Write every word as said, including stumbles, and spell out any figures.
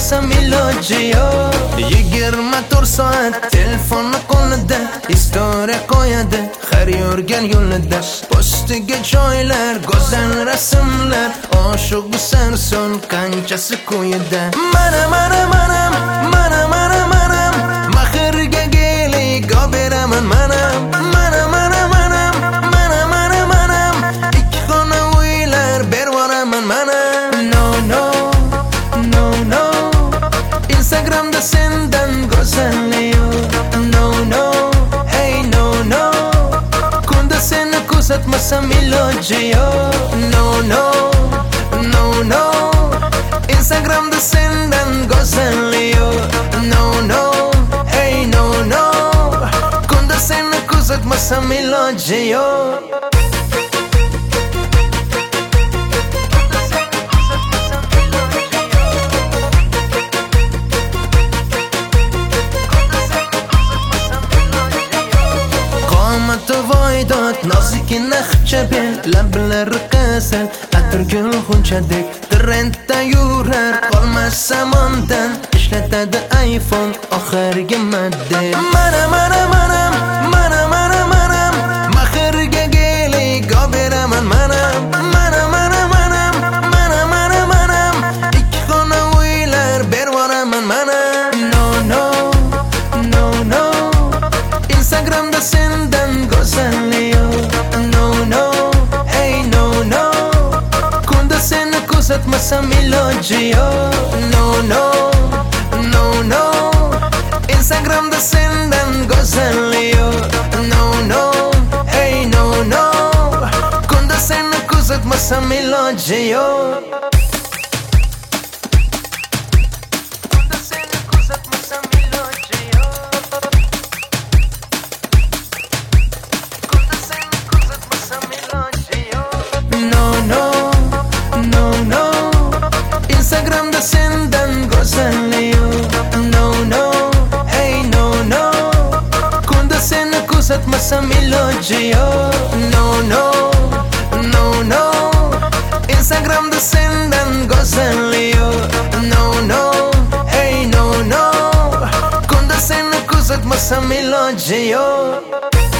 kuzatmasam iloji yo'q. Yigirma to'rt soat telefonni qo'lida istoriya qo'yadi har yurgan yo'lida. Postiga joylar, go'zal rasmlar, oshiq sarson qanchasi qo'yida. Mana mana mana mana mana mana mahrga gelik olib beraman mana mana mana mana mana mana mana ikki xona uylar berib yuboraman mana. No no no no Instagramda sendan go'zal yo'q. No no hey no no kunda seni kuzatmasam iloji yo'q. No no no no Instagramda sendan go'zal yo'q. No no hey no no kunda seni kuzatmasam iloji yo'q. Voydod nozikina xipchabel, lablari qizil, atirgul xunchadek trendda yurar, qolmas zamondan ishlatadi iPhone oxirgi model. Mana mana mana mana mana mana mahrga gelik olib beraman mana mana mana mana mana mana mana ikki xona uylar berib yuboraman mana. No no no no Instagramda sendan go'zal yo'q. No no hey no no kunda seni kuzatmasam iloji yo'q. No no no no Instagramda sendan go'zal yo'q. No no hey no no kunda seni kuzatmasam iloji yo'q. Instagramda sendan go'zal yo'q. No no hey no no kunda seni kuzatmasam iloji yo'q. No no no no Instagramda sendan go'zal yo'q. No no hey no no kunda seni kuzatmasam iloji yo'q.